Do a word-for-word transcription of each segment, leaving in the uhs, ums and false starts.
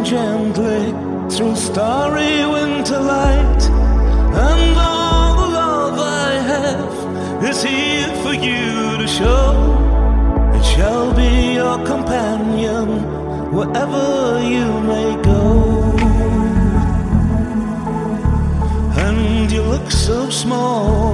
gently through starry winter light, and all the love I have is here for you to show. It shall be your companion wherever you may go. And you look so small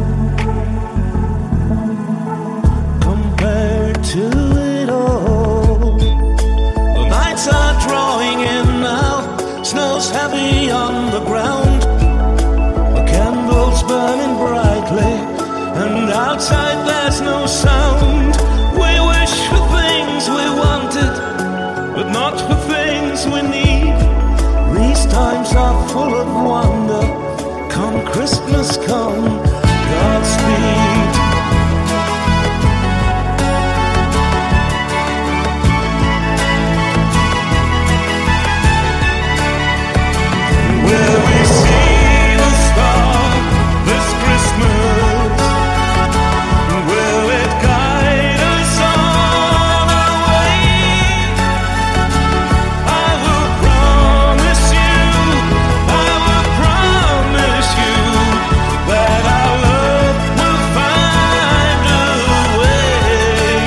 compared to it all. The nights are drawing in now, snow's heavy on the ground, the candles burning brightly, and outside there's no sound. We wish for things we wanted, but not for things we need. These times are full of wonder. Come Christmas, come Godspeed. Will we see the star this Christmas? Will it guide us on our way? I will promise you, I will promise you that our love will find a way.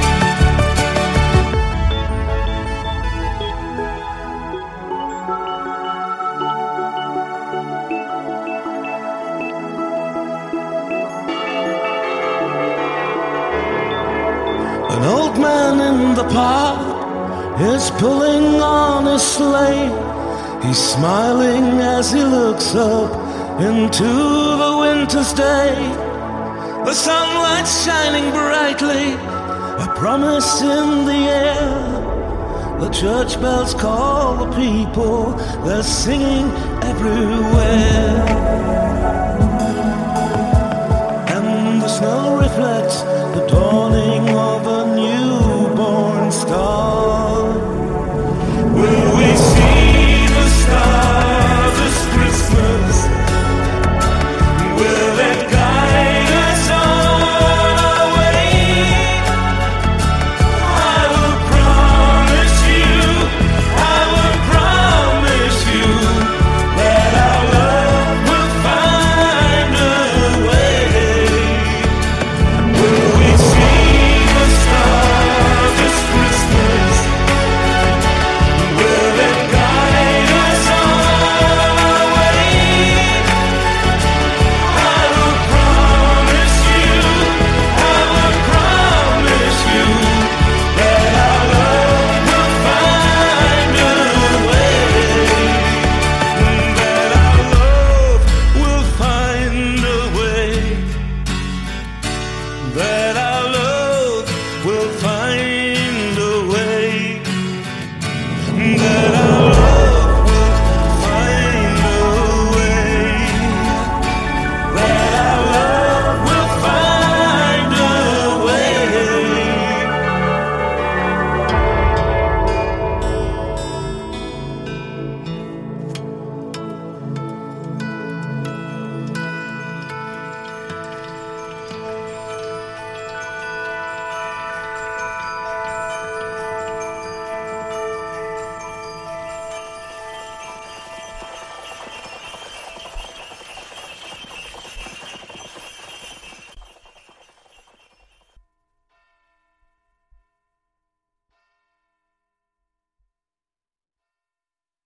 An old man in the park is pulling on his sleigh. He's smiling as he looks up into the winter's day. The sunlight's shining brightly, a promise in the air. The church bells call the people, they're singing everywhere.